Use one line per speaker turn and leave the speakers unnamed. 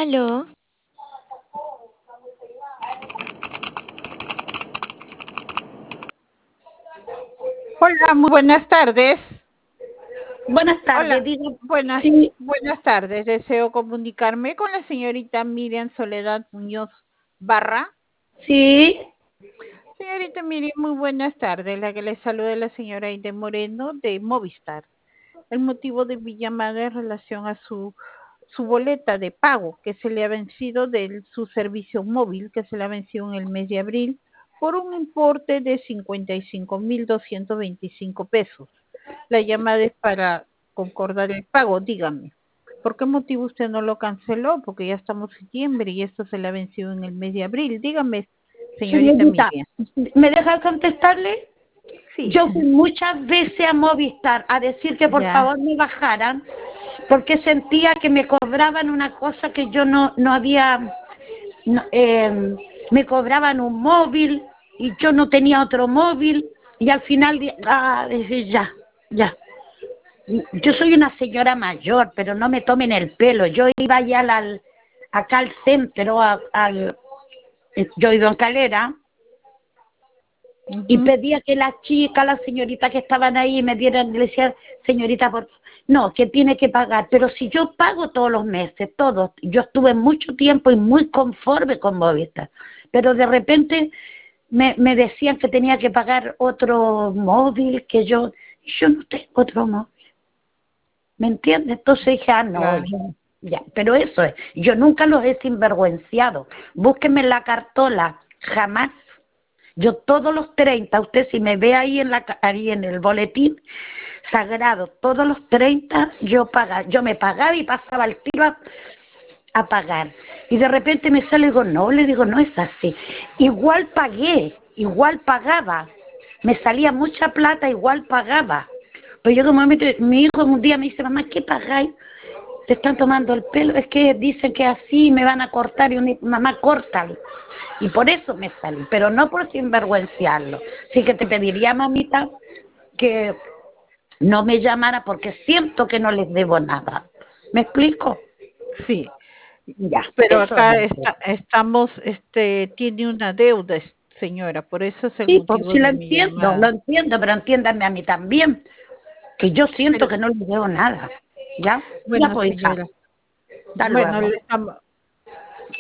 Aló,
Hola, muy buenas tardes.
Buenas tardes,
Hola,
diga.
buenas,
Sí,
buenas tardes. Deseo comunicarme con la señorita Miriam Soledad Muñoz Barra.
sí,
Señorita Miriam, muy buenas tardes. La que le saluda es la señora Aide Moreno de Movistar. El motivo de mi llamada en relación a su boleta de pago que se le ha vencido de su servicio móvil, que se le ha vencido en el mes de abril, por un importe de 55.225 pesos. La llamada es para concordar el pago, dígame. ¿Por qué motivo usted no lo canceló? Porque ya estamos en septiembre y esto se le ha vencido en el mes de abril. Dígame, señorita
señorita,
Miriam.
¿me deja contestarle?
Sí,
Yo fui muchas veces a Movistar a decir que por
ya,
favor me bajaran porque sentía que me cobraban una cosa que yo no había, no, me cobraban un móvil y yo no tenía otro móvil y al final, dije, ya. Yo soy una señora mayor, pero no me tomen el pelo. Yo iba allá acá al centro, yo vivo en Calera, y
ujú,
pedía que las chicas, las señoritas que estaban ahí me dieran, le decía, señorita, no, que tiene que pagar, pero si yo pago todos los meses, todos, yo estuve mucho tiempo y muy conforme con Movistar, pero de repente me decían que tenía que pagar otro móvil, que yo no tengo otro móvil, ¿me entiendes? Entonces dije, no,
claro.
ya, pero eso es, yo nunca los he sinvergüenciado, búsquenme la cartola, jamás. Yo todos los 30, usted si me ve ahí ahí en el boletín sagrado, todos los 30 yo me pagaba y pasaba el tiro a pagar. Y de repente me sale y digo, no, le digo, no es así. Igual pagué, igual pagaba. Me salía mucha plata, igual pagaba. Pero yo de un momento, mi hijo un día me dice, mamá, ¿qué pagáis? Te están tomando el pelo, es que dicen que así me van a cortar y mamá, córtalo. Y por eso me salí, pero no por sinvergüenciarlo. Así que te pediría, mamita, que no me llamara porque siento que no les debo nada. ¿Me explico?
Sí,
Ya,
pero
eso es.
acá estamos, tiene una deuda, señora, por eso es el
Sí, pues
motivo
sí
de mi
lo
llamada.
entiendo, pero entiéndanme a mí también, que yo siento
Pero,
que no les debo nada. ¿Ya? Ya
bueno,
pues, hija,
señora,
hasta
bueno,
luego.